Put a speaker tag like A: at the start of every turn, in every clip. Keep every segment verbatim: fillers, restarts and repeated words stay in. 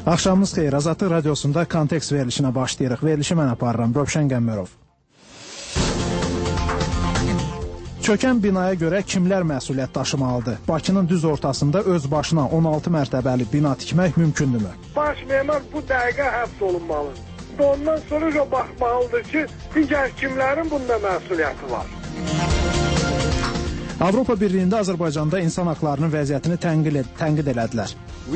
A: Axşamınız xeyir. Azadlıq radiosunda kontekst verilişinə başlayırıq. Verilişi mən aparıram. Rövşən Qəmmərov. Çökən binaya görə kimlər məsuliyyət daşımalıdır? Bakının düz ortasında öz başına on altı mərtəbəli bina tikmək mümkündürmü?
B: Baş memar bu dəqiqə həbs olunmalı. Ondan sonra da baxmalıdır ki, digər kimlərin bunda məsuliyyəti var.
A: Avropa Birliyində Azərbaycanda insan haqlarının vəziyyətini tənqid, ed tənqid elədilər.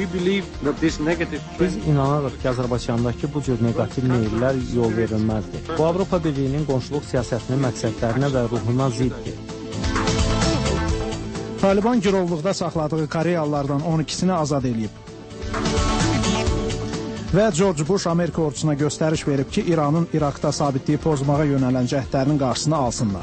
C: Biz inanırıq ki, Azərbaycandakı bu cür negativ meyllər yol verilməzdir. Bu, Avropa Birliyinin qonşuluq siyasətinin məqsədlərinə və ruhuna ziddir.
A: Taliban girovluqda saxladığı Koreyalılardan on ikisini azad edib. Və George Bush Amerika ordusuna göstəriş verib ki, İranın İraqda sabitliyi pozmağa yönələn cəhdlərinin qarşısını alsınlar.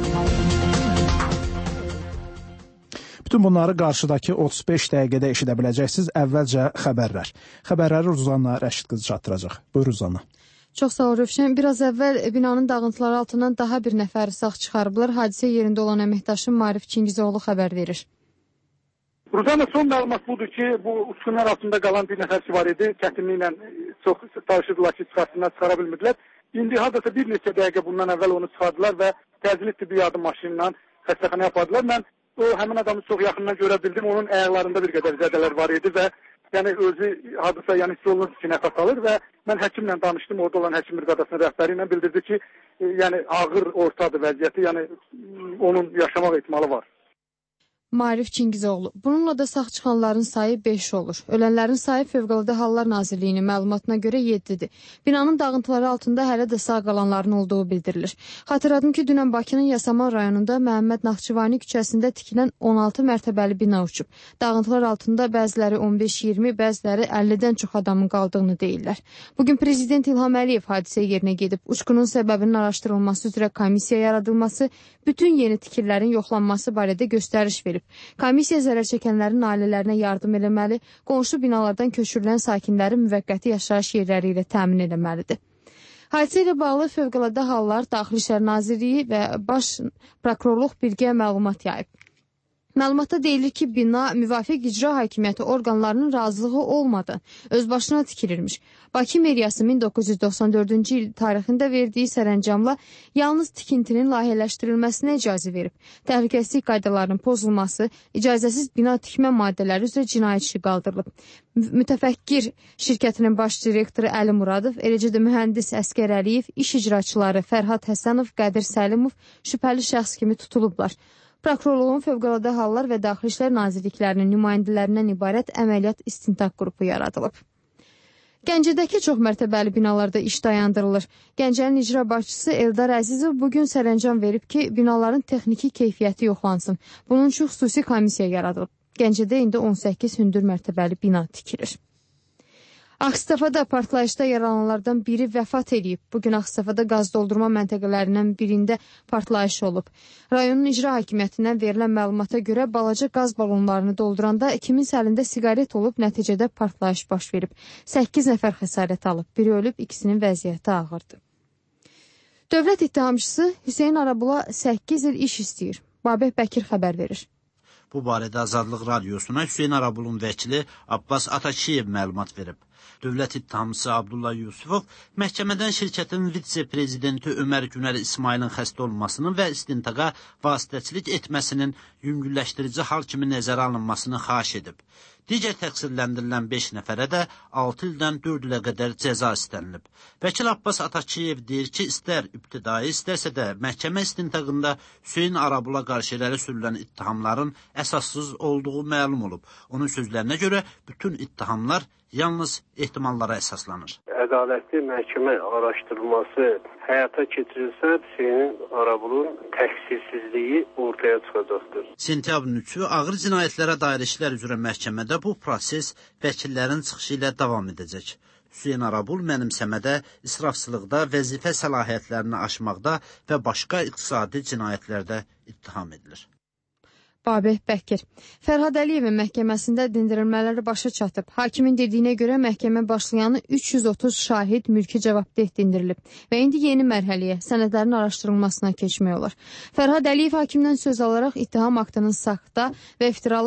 A: Bütün bunları qarşıdakı otuz beş dəqiqədə eşidə biləcəksiniz. Əvvəlcə xəbərlər. Xəbərləri Ruzanna Rəşid qızı çatdıracaq. Buyur Ruzanna.
D: Çox sağ ol Rövşən. Biraz əvvəl binanın dağıntıları altından daha bir nəfəri sağ çıxarıblar. Hadisə yerində olan əməkdaşım Marif Çingizoğlu xəbər verir.
B: Ruzanna, son məlumat budur ki, bu uçqunlar altında qalan bir nəfər ki var idi. Çətinliklə çox çalışırdılar ki, çıxartsınlar, çıxara bilmirdilər. İndi hardasa bir neçə dəqiqə bundan əvvəl onu çıxardılar və təcili tibbi yardım maşını ilə xəstəxanaya apardılar. Mən o həmin adamı çox yaxından görə bildim. Onun ayaqlarında bir qədər zədələr var idi və yəni özü hardasa yəni hiss olunur ki, nəfəs alır və mən həkimlə danışdım. Orada olan həkim briqadasının rəhbəri ilə bildirdi ki, yəni ağır ortadır vəziyyəti, yəni onun yaşamaq ehtimalı var.
D: Marif Çingizoğlu. Bununla da sağ çıxanların sayı beş olur. Ölənlərin sayı Fövqəladə Hallar Nazirliyinin məlumatına görə yeddidir. Binanın dağıntıları altında hələ də sağ qalanların olduğu bildirilir. Xatırladım ki, dünən Bakının Yasamal rayonunda Məhəmməd Naxçıvani küçəsində tikilən on altı mərtəbəli bina uçub. Dağıntılar altında bəziləri on beş iyirmi, bəziləri əllidən çox adamın qaldığını deyirlər. Bugün Prezident İlham Əliyev hadisə yerinə gedib, uçqunun səbəbinin araşdırılması üzrə komissiya yaradılması, bütün yeni tikililərin yoxlanması barədə göstəriş verib. Komissiya zərər çəkənlərin ailələrinə yardım eləməli, qonşu binalardan köçürülən sakinləri müvəqqəti yaşayış yerləri ilə təmin eləməlidir. Hadisə ilə bağlı Fövqəladə Hallar, Daxili İşlər Nazirliyi və Baş Prokurorluq birgə məlumat yayıb. Məlumatda deyilir ki, bina müvafiq icra hakimiyyəti orqanlarının razılığı olmadan öz başına tikilirmiş. Bakı Meriyası min doqquz yüz doxsan dördüncü il tarixində verdiyi sərəncamla yalnız tikintinin layihələşdirilməsinə icazə verib. Təhlükəsizlik qaydalarının pozulması, icazəsiz bina tikmə maddələri üzrə cinayət işi qaldırılıb. Mütəfəkkir şirkətinin baş direktoru Əli Muradov, eləcə də mühəndis Əskər Əliyev, iş icraçıları Fərhad Həsənov, Qədir Səlimov şübhəli şəxs kimi tutulublar. Prokurorluğun Fövqəladə Hallar və Daxili İşlər Nazirliklərinin nümayəndələrindən ibarət əməliyyat istintaq qrupu yaradılıb. Gəncədəki çox mərtəbəli binalarda iş dayandırılır. Gəncənin icra başçısı Eldar Əzizov bugün sərəncam verib ki, binaların texniki keyfiyyəti yoxlansın. Bunun üçün xüsusi komissiya yaradılıb. Gəncədə indi on səkkiz hündür mərtəbəli bina tikilir. Ağstafada partlayışda yaralananlardan biri vəfat edib. Bugün Ağstafada qaz doldurma məntəqələrindən birində partlayış olub. Rayonun icra hakimiyyətindən verilən məlumata görə balaca qaz balonlarını dolduranda kimin əlində siqaret olub, nəticədə partlayış baş verib. səkkiz nəfər xəsarət alıb. Biri ölüb, ikisinin vəziyyəti ağırdır. Dövlət ittihamçısı Hüseyn Arabula səkkiz il iş istəyir. Babək Bəkir xəbər verir.
E: Bu barədə Azadlıq radiosuna Hüseyn Arabulun vəkili Abbas Atakiyev məlumat verib. Dövlət ittihamçısı Abdullah Yusufov məhkəmədən şirkətin vitse-prezidenti Ömər Günər İsmailin xəstə olmasının və istintaqa vasitəçilik etməsinin yüngülləşdirici hal kimi nəzərə alınmasını xahiş edib. Digər təqsirləndirilən beş nəfərə də altı ildən dörd ilə qədər cəza istənilib. Vəkil Abbas Atakiyev deyir ki, istər ibtidai, istərsə də məhkəmə istintaqında Hüseyn Arabula qarşı irəli sürülən ittihamların əsassız olduğu məlum olub. Onun sözlərinə görə bütün ittihamlar yalnız ehtimallara əsaslanır.
F: Ədalətli məhkəmə araşdırılması həyata keçirilsə, Hüseyn Arabulun təqsirsizliyi ortaya çıxacaqdır.
E: Sentyabrın üçü ağır cinayətlərə dair işlər üzrə məhkəmədə bu proses vəkillərin çıxışı ilə davam edəcək. Hüseyn Arabul mənimsəmədə, israfçılıqda, vəzifə səlahiyyətlərini aşmaqda və başqa iqtisadi cinayətlərdə ittiham edilir.
D: Babək Bəkir. Fərhad Əliyevin məhkəməsində dindirilmələri başa çatıb. Hakimin dediyinə görə məhkəmə başlayanı üç yüz otuz şahid mülki cavabdeh dindirilib və indi yeni mərhələyə, sənədlərin araşdırılmasına keçmək olar. Fərhad Əliyev hakimdən söz alaraq ittiham aktının saxta və iftiralı